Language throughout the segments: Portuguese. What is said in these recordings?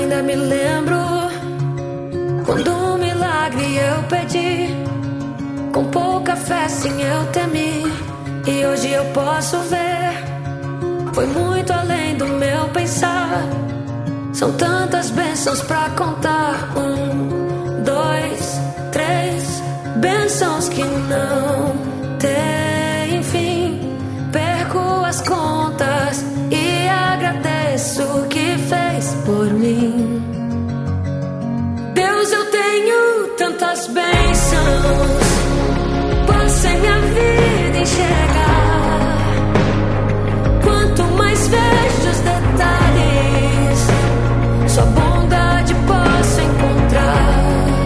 Ainda me lembro quando um milagre eu pedi, com pouca fé sim eu temi, e hoje eu posso ver, foi muito além do meu pensar. São tantas bênçãos pra contar. 1, 2, 3 bênçãos que não tem fim. Perco as contas e agradeço o que fez por mim. Deus, eu tenho tantas bênçãos, posso em minha vida enxergar. Quanto mais vejo os detalhes, sua bondade posso encontrar.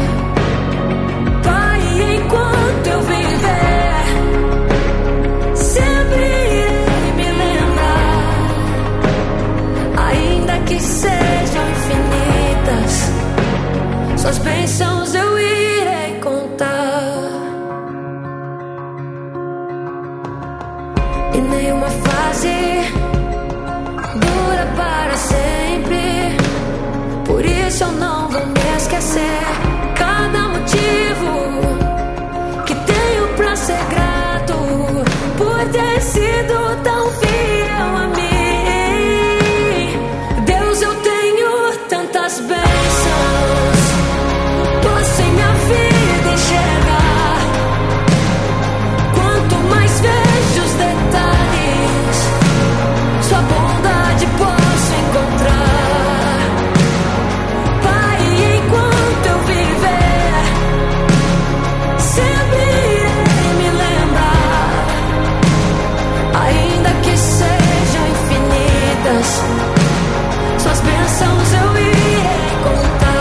Pai, enquanto eu viver, sempre irei me lembrar. Ainda que sejam infinitas, suas bênçãos eu irei contar. E nenhuma fase dura para sempre, por isso eu não vou me esquecer. Cada motivo que tenho pra ser grato, por ter sido tão fiel a mim. Deus, eu tenho tantas bênçãos, posso em minha vida enxergar. Quanto mais vejo os detalhes, sua bondade posso encontrar. Pai, enquanto eu viver, sempre irei me lembrar. Ainda que sejam infinitas, suas bênçãos eu irei contar.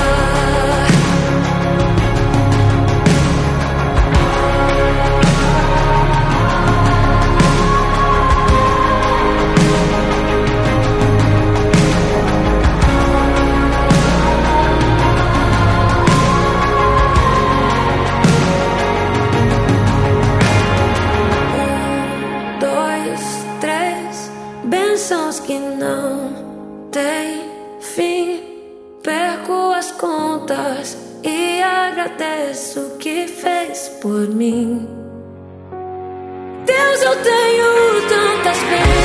Bênçãos que não têm fim. Perco as contas e agradeço o que fez por mim. Deus, eu tenho tantas bênçãos.